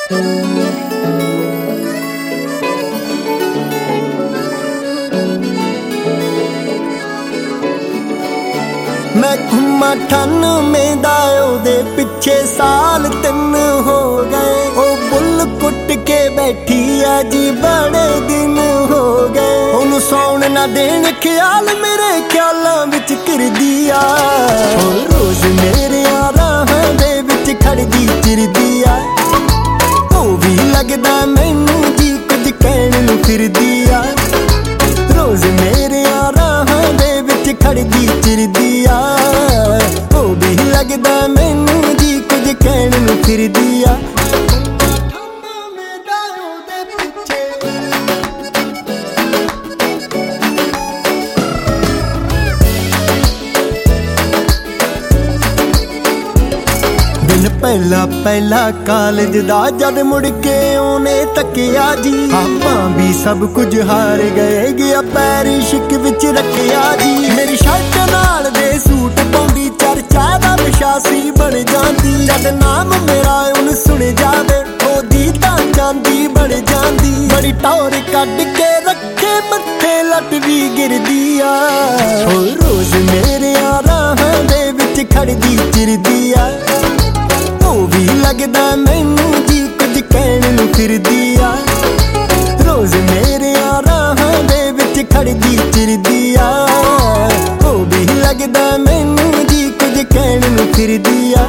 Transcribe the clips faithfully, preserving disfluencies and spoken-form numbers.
मैं घुमा अठानवे दा ओदे पिछे साल तिन हो गए। ओ बुल कुट के बैठी आ जी बड़े दिन हो गए। ओनू सौण ना देण ख्याल मेरे ख्यालां विच घिरदी आ। रोज मेरे राहां दे विच खड़दी चिरदी आ। ओ भी लगदा मैनू जी कुछ कहण नूं फिरदी आ। रोज मेरे राहां दे विच खड़दी चिरदी आ। ओ भी लगदा मैनू जी कुछ कहण नूं फिरदी आ। दिन पहला पहला कालज दा जद मुड़ के ओने तकिया जी। आपां भी सब कुछ हार गए, गया पैर इश्क विच रखिया जी। मेरी शर्ट नाल दे सूट पाउंदी चर्चा दा विशासी बन जांदी। जद नाम मेरा उन सुन जावे ओदी तां चांदी बन जांदी। बड़ी टौर कढ के रखे मत्थे लट भी गिरदी आ। रोज मेरे राहां दे विच खड़दी चिरदी आ। भी लगदा मैनू जी कुछ कहण नूं फिरदी आ। रोज मेरे राहां दे विच खड़दी चिरदी आ। ओ भी लगदा मैनू जी कुछ कहण नूं फिरदी आ।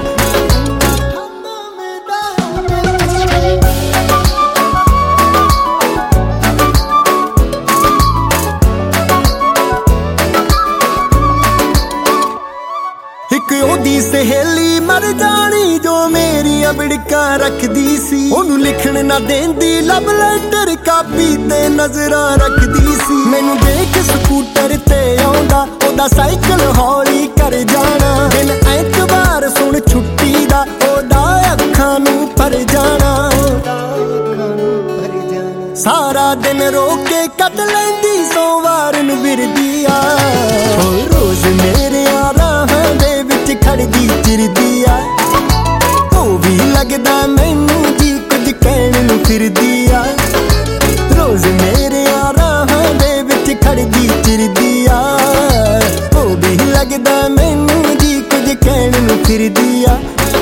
एक ओदी सहेली मर जानी जो मेरियां बिड़कां रखदी सी। ओनू लिखण ना देंदी लव लेटर कापी ते नजरां रखदी सी। मैनू देख स्कूटर ते आउंदा ओदा साइकिल हौली कर जाना। दिन ऐतवार सुन छुट्टी दा ओदा अखां नूं भर जाना। सारा दिन रो के कट लैंदी सोमवार नूं विरदी आ। रोज मेरे राहां दे विच खड़दी चिरदी आ। ओ भी लगदा मैनू जी कुछ कहण नूं फिरदी आ। रोज मेरे राहां दे विच खड़दी चिरदी आ। ओ भी लगदा मैनू जी कुछ कहण नूं फिरदी आ।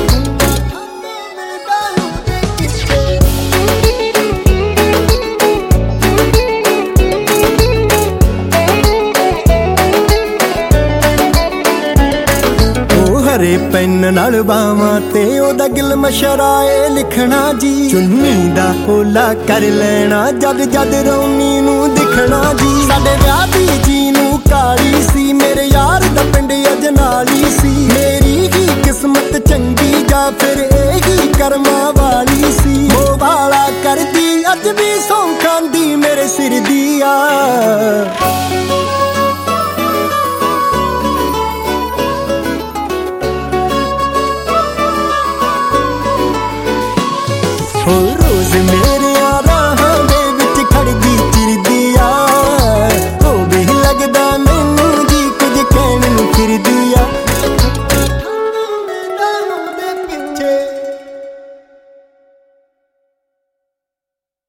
हरे पेन नाल बावां ते ओदा गिल मशराए लिखना जी। चुन्नी दा ओला कर लेना जद जद रौनी नूं दिखना जी। साडे विआह दी जी नूं काली सी मेरे यार दा पिंड अजनाली सी। मेरी ही किस्मत चंगी जा फिर एही करमां वाली सी। ओ वाला करदी अज भी सौं खांदी मेरे सिर दी आ।